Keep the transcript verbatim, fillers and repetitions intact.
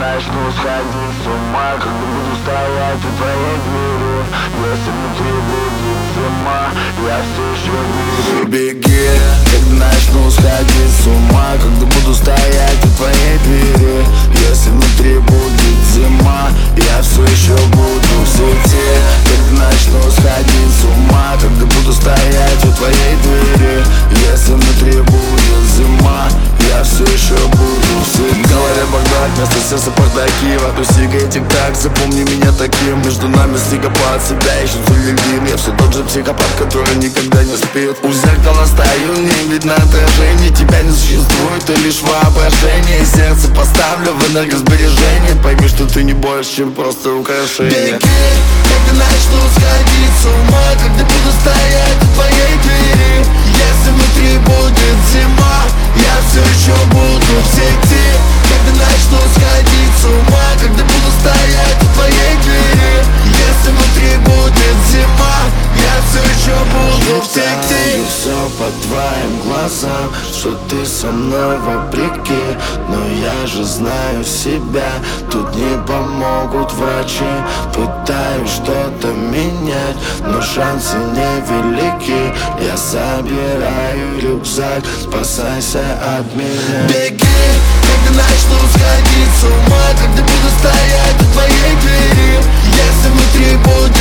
начну сходить с ума, когда буду стоять у твоей двери. Если внутри будет зима, я все еще буду. Беги, когда начну сходить с ума, когда буду стоять у твоей двери. Если внутри будет зима, я все еще буду в сети. Когда начну сходить с ума, когда буду стоять у твоей двери. Если внутри будет зима, я все еще буду в сети. В голове Багдад, вместо сердца Пахдаки. В одну сига и тик-так, запомни меня таким. Между нами снегопад, себя ищет Зулигин. Я все тот же психопат, который никогда не спит. У зеркала стою, не видно отражение. Тебя не существует, ты лишь воображение. Сердце поставлю в энергосбережение. Пойми, что ты не больше, чем просто украшение. Беги, когда начну сходить с ума, когда буду стоять у твоей двери. Если внутри будет зима, я все еще буду в сети. Когда начну сходить с ума, когда буду стоять у твоей двери. Если внутри будет зима, я все еще буду в сети. Все по твоим глазам, что ты со мной вопреки. Но я же знаю себя, тут не помогут врачи. Пытаюсь что-то менять, но шансы невелики. Я собираю рюкзак, спасайся от меня. Беги, когда начну сходить с ума, когда буду стоять у твоей двери. Если внутри будет